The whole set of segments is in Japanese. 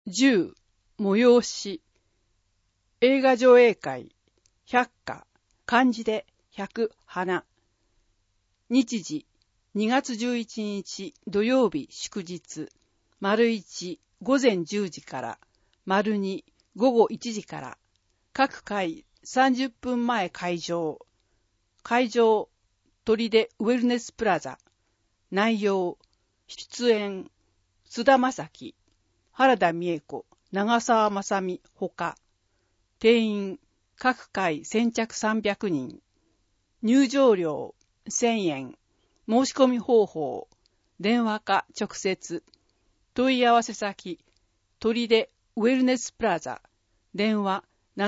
10、催し、映画上映会、百花、漢字で百花。日時、2月11日土曜日祝日、丸1、午前10時から、丸2、午後1時から、各回30分前会場。会場、砦ウェルネスプラザ。内容、出演、津田正樹、原田美恵子、長澤まさみほか。定員、各回先着300人。入場料、1000円。申し込み方法、電話か直接。問い合わせ先、砦ウェルネスプラザ。電話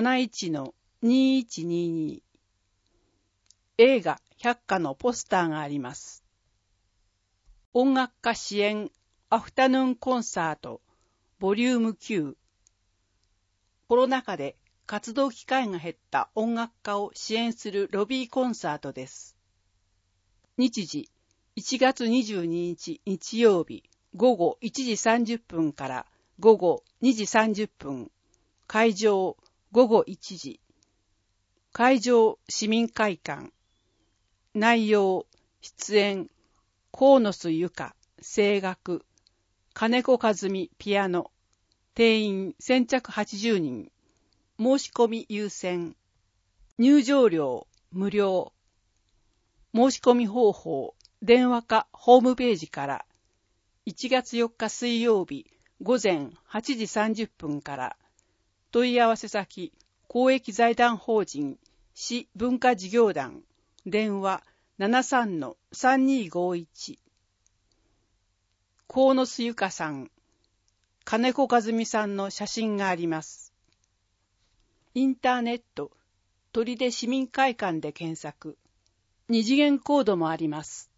71-2122。映画百花のポスターがあります。音楽家支援アフタヌーンコンサートボリューム9。コロナ禍で活動機会が減った音楽家を支援するロビーコンサートです。日時1月22日日曜日午後1時30分から午後2時30分。会場午後1時。会場市民会館。内容出演河野須由香声楽、金子和美ピアノ。定員先着80人。申し込み優先。入場料無料。申し込み方法、電話かホームページから。1月4日水曜日午前8時30分から。問い合わせ先、公益財団法人市文化事業団。電話 73-3251。河野須由香さん、金子和美さんの写真があります。インターネット、砦市民会館で検索。二次元コードもあります。